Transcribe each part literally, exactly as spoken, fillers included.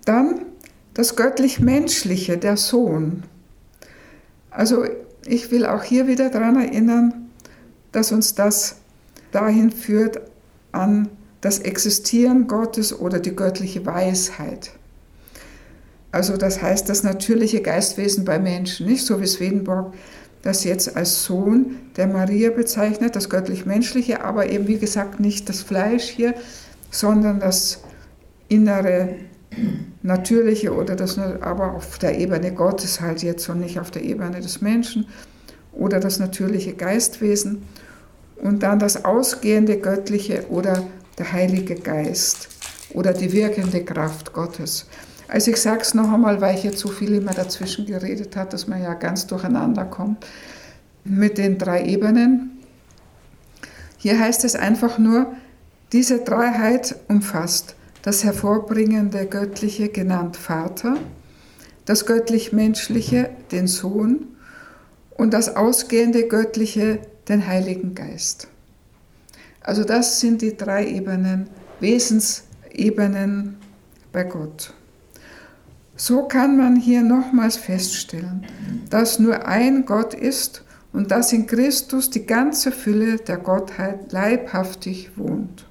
Dann das göttlich-menschliche, der Sohn. Also ich will auch hier wieder daran erinnern, dass uns das dahin führt an das Existieren Gottes oder die göttliche Weisheit. Also das heißt, das natürliche Geistwesen bei Menschen, nicht so wie Swedenborg das jetzt als Sohn der Maria bezeichnet, das göttlich-menschliche, aber eben wie gesagt nicht das Fleisch hier, sondern das innere, natürliche oder das, aber auf der Ebene Gottes halt jetzt und nicht auf der Ebene des Menschen oder das natürliche Geistwesen und dann das ausgehende Göttliche oder der Heilige Geist oder die wirkende Kraft Gottes. Also ich sage es noch einmal, weil ich jetzt so viel immer dazwischen geredet habe, dass man ja ganz durcheinander kommt mit den drei Ebenen. Hier heißt es einfach nur, diese Dreiheit umfasst das hervorbringende Göttliche, genannt Vater, das göttlich-menschliche, den Sohn und das ausgehende Göttliche, den Heiligen Geist. Also das sind die drei Ebenen, Wesensebenen bei Gott. So kann man hier nochmals feststellen, dass nur ein Gott ist und dass in Christus die ganze Fülle der Gottheit leibhaftig wohnt.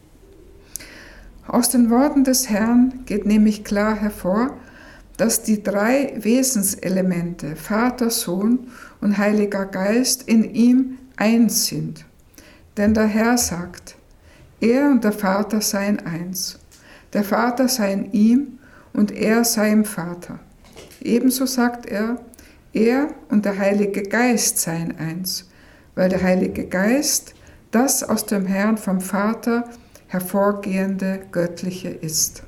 Aus den Worten des Herrn geht nämlich klar hervor, dass die drei Wesenselemente, Vater, Sohn und Heiliger Geist, in ihm eins sind. Denn der Herr sagt, er und der Vater seien eins. Der Vater sei in ihm und er sei im Vater. Ebenso sagt er, er und der Heilige Geist seien eins, weil der Heilige Geist das aus dem Herrn vom Vater hervorgehende Göttliche ist.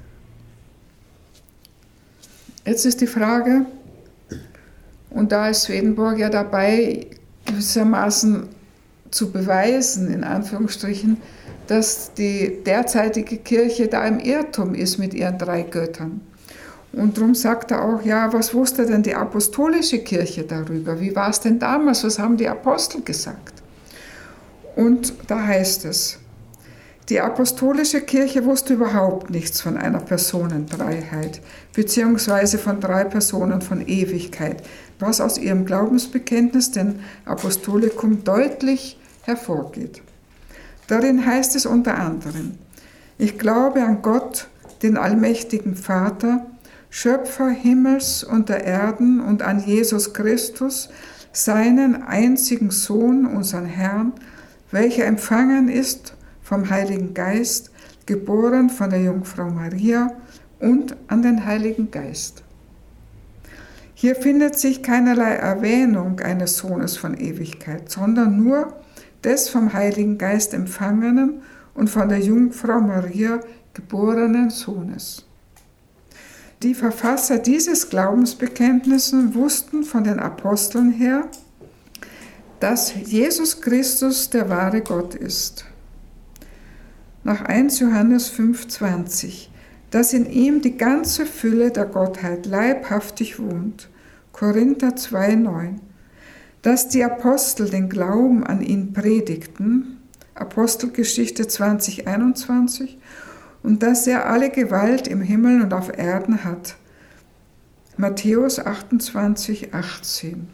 Jetzt ist die Frage, und da ist Swedenborg ja dabei, gewissermaßen zu beweisen, in Anführungsstrichen, dass die derzeitige Kirche da im Irrtum ist mit ihren drei Göttern. Und darum sagt er auch, ja, was wusste denn die apostolische Kirche darüber? Wie war es denn damals? Was haben die Apostel gesagt? Und da heißt es, die apostolische Kirche wusste überhaupt nichts von einer Personendreiheit, beziehungsweise von drei Personen von Ewigkeit, was aus ihrem Glaubensbekenntnis, dem Apostolikum, deutlich hervorgeht. Darin heißt es unter anderem, ich glaube an Gott, den allmächtigen Vater, Schöpfer Himmels und der Erden und an Jesus Christus, seinen einzigen Sohn, unseren Herrn, welcher empfangen ist vom Heiligen Geist, geboren von der Jungfrau Maria und an den Heiligen Geist. Hier findet sich keinerlei Erwähnung eines Sohnes von Ewigkeit, sondern nur des vom Heiligen Geist empfangenen und von der Jungfrau Maria geborenen Sohnes. Die Verfasser dieses Glaubensbekenntnisses wussten von den Aposteln her, dass Jesus Christus der wahre Gott ist. Nach erster Johannes fünf zwanzig, dass in ihm die ganze Fülle der Gottheit leibhaftig wohnt. Korinther zwei neun, dass die Apostel den Glauben an ihn predigten. Apostelgeschichte zwanzig einundzwanzig, und dass er alle Gewalt im Himmel und auf Erden hat. Matthäus achtundzwanzig achtzehn.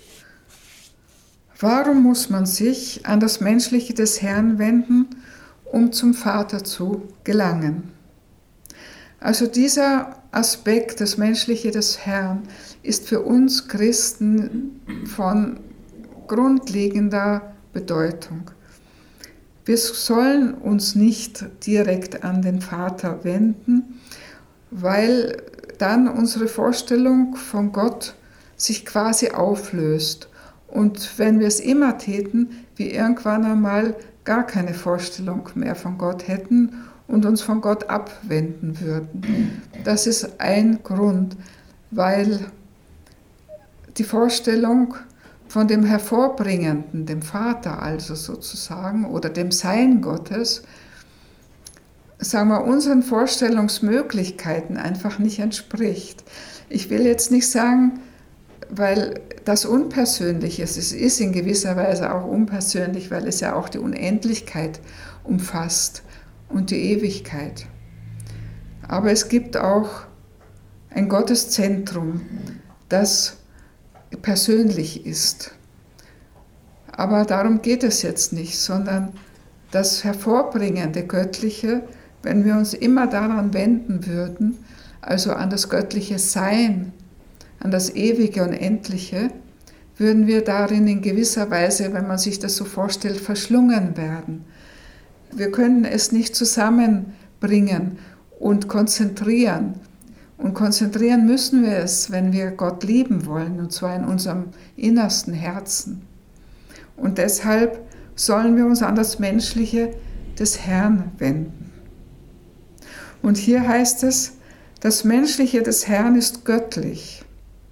Warum muss man sich an das Menschliche des Herrn wenden, um zum Vater zu gelangen? Also dieser Aspekt, das Menschliche des Herrn, ist für uns Christen von grundlegender Bedeutung. Wir sollen uns nicht direkt an den Vater wenden, weil dann unsere Vorstellung von Gott sich quasi auflöst. Und wenn wir es immer täten, wir irgendwann einmal gar keine Vorstellung mehr von Gott hätten und uns von Gott abwenden würden. Das ist ein Grund, weil die Vorstellung von dem Hervorbringenden, dem Vater also sozusagen, oder dem Sein Gottes, sagen wir, unseren Vorstellungsmöglichkeiten einfach nicht entspricht. Ich will jetzt nicht sagen, weil das unpersönlich ist, es ist in gewisser Weise auch unpersönlich, weil es ja auch die Unendlichkeit umfasst und die Ewigkeit. Aber es gibt auch ein Gotteszentrum, das persönlich ist. Aber darum geht es jetzt nicht, sondern das hervorbringende Göttliche, wenn wir uns immer daran wenden würden, also an das göttliche Sein, an das Ewige und Endliche, würden wir darin in gewisser Weise, wenn man sich das so vorstellt, verschlungen werden. Wir können es nicht zusammenbringen und konzentrieren. Und konzentrieren müssen wir es, wenn wir Gott lieben wollen, und zwar in unserem innersten Herzen. Und deshalb sollen wir uns an das Menschliche des Herrn wenden. Und hier heißt es, das Menschliche des Herrn ist göttlich.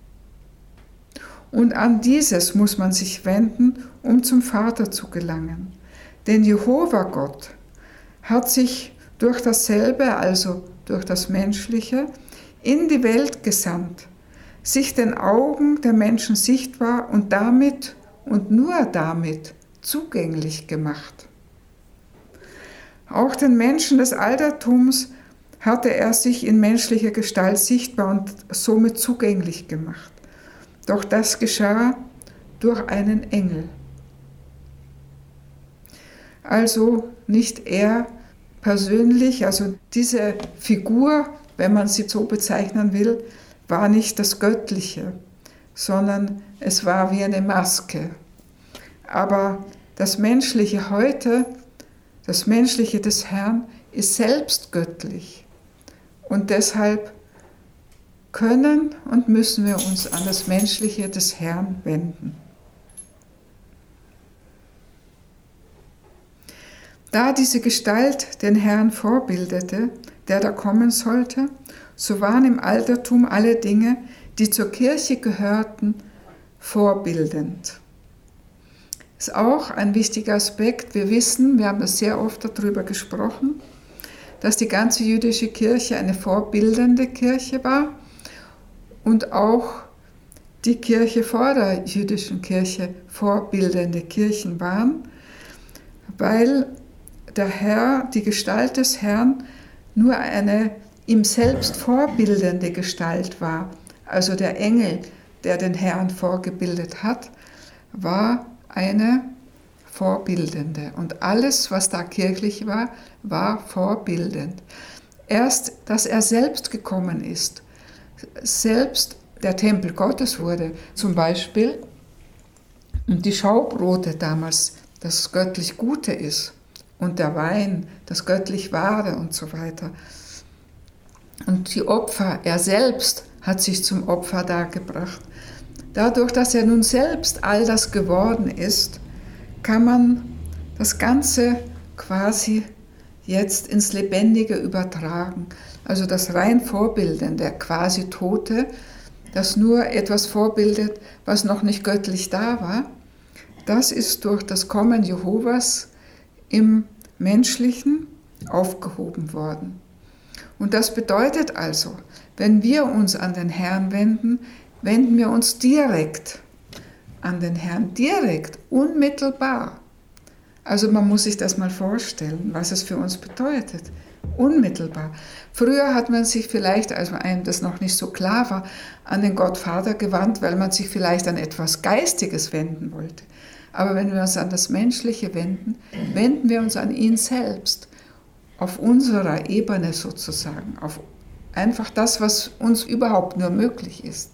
Und an dieses muss man sich wenden, um zum Vater zu gelangen. Denn Jehova Gott hat sich durch dasselbe, also durch das Menschliche, in die Welt gesandt, sich den Augen der Menschen sichtbar und damit und nur damit zugänglich gemacht. Auch den Menschen des Altertums hatte er sich in menschlicher Gestalt sichtbar und somit zugänglich gemacht. Doch das geschah durch einen Engel. Also nicht er persönlich, also diese Figur, wenn man sie so bezeichnen will, war nicht das Göttliche, sondern es war wie eine Maske. Aber das Menschliche heute, das Menschliche des Herrn, ist selbst göttlich. Und deshalb können und müssen wir uns an das Menschliche des Herrn wenden. Da diese Gestalt den Herrn vorbildete, der da kommen sollte, so waren im Altertum alle Dinge, die zur Kirche gehörten, vorbildend. Das ist auch ein wichtiger Aspekt. Wir wissen, wir haben das sehr oft darüber gesprochen, dass die ganze jüdische Kirche eine vorbildende Kirche war und auch die Kirche vor der jüdischen Kirche vorbildende Kirchen waren, weil der Herr, die Gestalt des Herrn, nur eine ihm selbst vorbildende Gestalt war. Also der Engel, der den Herrn vorgebildet hat, war eine vorbildende. Und alles, was da kirchlich war, war vorbildend. Erst, dass er selbst gekommen ist, selbst der Tempel Gottes wurde, zum Beispiel, und die Schaubrote damals, das göttlich Gute ist, und der Wein, das göttlich Wahre und so weiter. Und die Opfer, er selbst hat sich zum Opfer dargebracht. Dadurch, dass er nun selbst all das geworden ist, kann man das Ganze quasi jetzt ins Lebendige übertragen. Also das rein Vorbildende, quasi Tote, das nur etwas vorbildet, was noch nicht göttlich da war, das ist durch das Kommen Jehovas im Menschlichen aufgehoben worden. Und das bedeutet also, wenn wir uns an den Herrn wenden, wenden wir uns direkt an den Herrn, direkt, unmittelbar. Also man muss sich das mal vorstellen, was es für uns bedeutet, unmittelbar. Früher hat man sich vielleicht, als einem das noch nicht so klar war, an den Gottvater gewandt, weil man sich vielleicht an etwas Geistiges wenden wollte. Aber wenn wir uns an das Menschliche wenden, wenden wir uns an ihn selbst, auf unserer Ebene sozusagen, auf einfach das, was uns überhaupt nur möglich ist.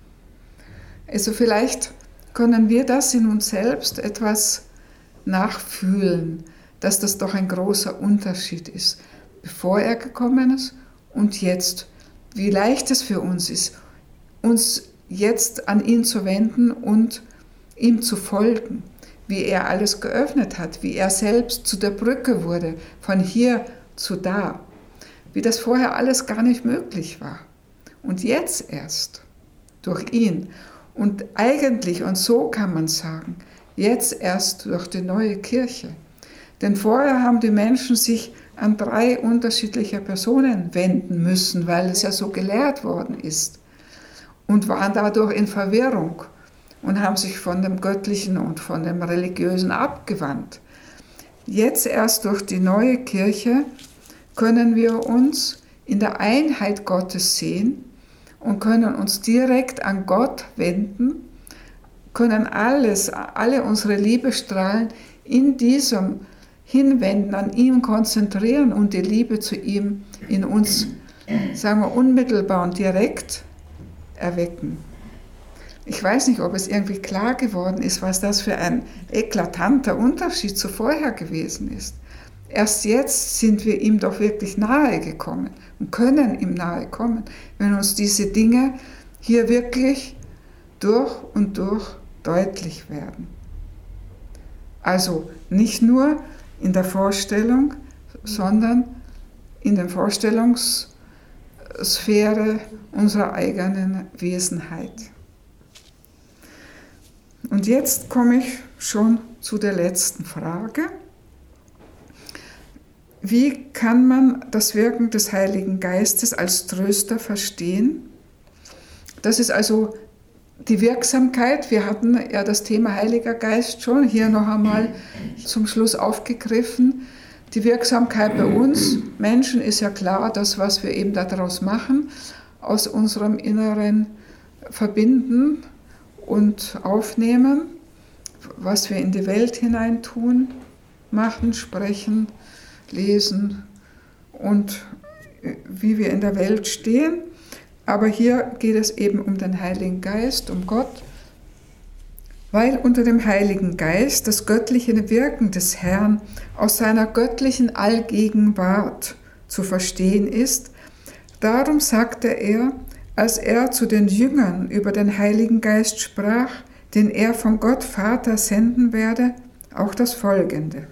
Also vielleicht können wir das in uns selbst etwas nachfühlen, dass das doch ein großer Unterschied ist, bevor er gekommen ist und jetzt, wie leicht es für uns ist, uns jetzt an ihn zu wenden und ihm zu folgen, wie er alles geöffnet hat, wie er selbst zu der Brücke wurde, von hier zu da, wie das vorher alles gar nicht möglich war. Und jetzt erst, durch ihn. Und eigentlich, und so kann man sagen, jetzt erst durch die neue Kirche. Denn vorher haben die Menschen sich an drei unterschiedliche Personen wenden müssen, weil es ja so gelehrt worden ist. Und waren dadurch in Verwirrung und haben sich von dem Göttlichen und von dem Religiösen abgewandt. Jetzt erst durch die neue Kirche können wir uns in der Einheit Gottes sehen und können uns direkt an Gott wenden, können alles, alle unsere Liebestrahlen in diesem hinwenden, an ihm konzentrieren und die Liebe zu ihm in uns, sagen wir, unmittelbar und direkt erwecken. Ich weiß nicht, ob es irgendwie klar geworden ist, was das für ein eklatanter Unterschied zu vorher gewesen ist. Erst jetzt sind wir ihm doch wirklich nahe gekommen und können ihm nahe kommen, wenn uns diese Dinge hier wirklich durch und durch deutlich werden. Also nicht nur in der Vorstellung, sondern in der Vorstellungssphäre unserer eigenen Wesenheit. Und jetzt komme ich schon zu der letzten Frage. Wie kann man das Wirken des Heiligen Geistes als Tröster verstehen? Das ist also die Wirksamkeit. Wir hatten ja das Thema Heiliger Geist schon hier noch einmal zum Schluss aufgegriffen. Die Wirksamkeit bei uns Menschen ist ja klar, das, was wir eben daraus machen, aus unserem Inneren verbinden und aufnehmen, was wir in die Welt hineintun, machen, sprechen, lesen und wie wir in der Welt stehen. Aber hier geht es eben um den Heiligen Geist, um Gott, weil unter dem Heiligen Geist das göttliche Wirken des Herrn aus seiner göttlichen Allgegenwart zu verstehen ist. Darum sagte er, als er zu den Jüngern über den Heiligen Geist sprach, den er von Gott Vater senden werde, auch das Folgende.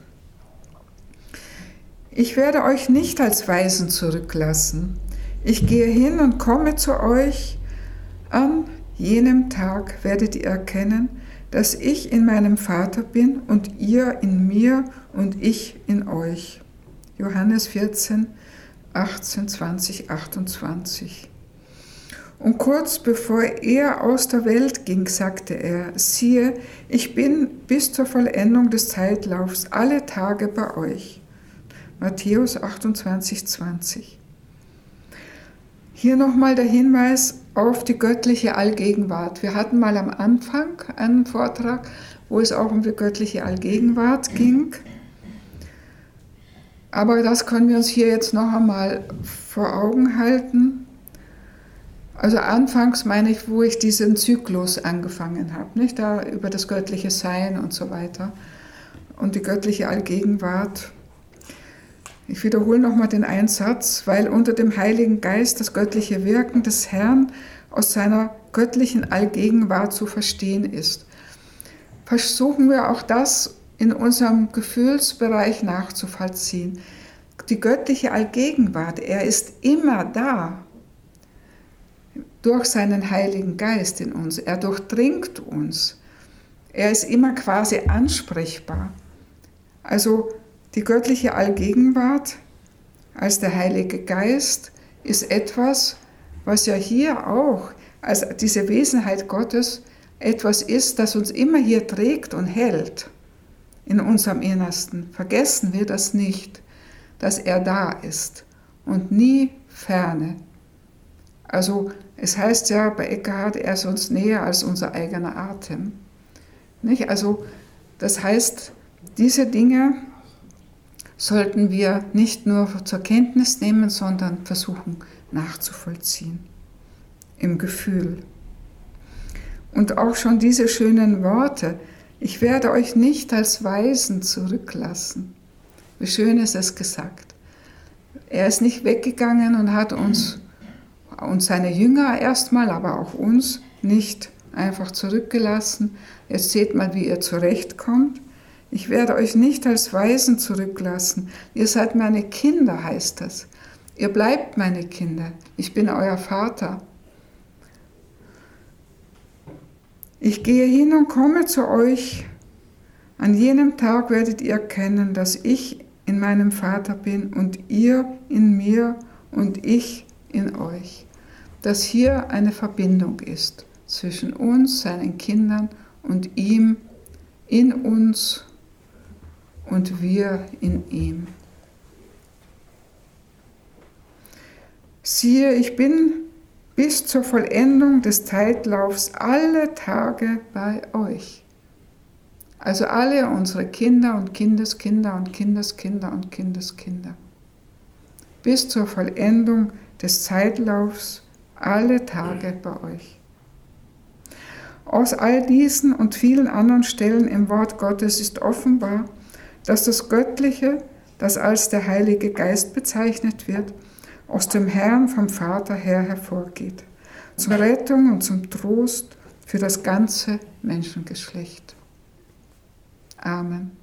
Ich werde euch nicht als Weisen zurücklassen. Ich gehe hin und komme zu euch. An jenem Tag werdet ihr erkennen, dass ich in meinem Vater bin und ihr in mir und ich in euch. Johannes vierzehn, achtzehn, zwanzig, achtundzwanzig. Und kurz bevor er aus der Welt ging, sagte er, siehe, ich bin bis zur Vollendung des Zeitlaufs alle Tage bei euch. Matthäus achtundzwanzig, zwanzig. Hier nochmal der Hinweis auf die göttliche Allgegenwart. Wir hatten mal am Anfang einen Vortrag, wo es auch um die göttliche Allgegenwart ging. Aber das können wir uns hier jetzt noch einmal vor Augen halten. Also anfangs meine ich, wo ich diesen Zyklus angefangen habe, nicht? Da über das göttliche Sein und so weiter und die göttliche Allgegenwart. Ich wiederhole nochmal den Einsatz, weil unter dem Heiligen Geist das göttliche Wirken des Herrn aus seiner göttlichen Allgegenwart zu verstehen ist. Versuchen wir auch das in unserem Gefühlsbereich nachzuvollziehen. Die göttliche Allgegenwart, er ist immer da. Durch seinen Heiligen Geist in uns. Er durchdringt uns. Er ist immer quasi ansprechbar. Also die göttliche Allgegenwart als der Heilige Geist ist etwas, was ja hier auch als diese Wesenheit Gottes etwas ist, das uns immer hier trägt und hält in unserem Innersten. Vergessen wir das nicht, dass er da ist und nie ferne. Also es heißt ja bei Eckhart, er ist uns näher als unser eigener Atem. Nicht? Also das heißt, diese Dinge sollten wir nicht nur zur Kenntnis nehmen, sondern versuchen nachzuvollziehen im Gefühl. Und auch schon diese schönen Worte, ich werde euch nicht als Weisen zurücklassen. Wie schön ist es gesagt. Er ist nicht weggegangen und hat uns und seine Jünger erstmal, aber auch uns nicht einfach zurückgelassen. Jetzt seht mal, wie ihr zurechtkommt. Ich werde euch nicht als Weisen zurücklassen. Ihr seid meine Kinder, heißt das. Ihr bleibt meine Kinder. Ich bin euer Vater. Ich gehe hin und komme zu euch. An jenem Tag werdet ihr erkennen, dass ich in meinem Vater bin und ihr in mir und ich in euch. Dass hier eine Verbindung ist zwischen uns, seinen Kindern und ihm, in uns und wir in ihm. Siehe, ich bin bis zur Vollendung des Zeitlaufs alle Tage bei euch. Also alle unsere Kinder und Kindeskinder und Kindeskinder und Kindeskinder. Bis zur Vollendung des Zeitlaufs alle Tage bei euch. Aus all diesen und vielen anderen Stellen im Wort Gottes ist offenbar, dass das Göttliche, das als der Heilige Geist bezeichnet wird, aus dem Herrn vom Vater her hervorgeht, zur Rettung und zum Trost für das ganze Menschengeschlecht. Amen.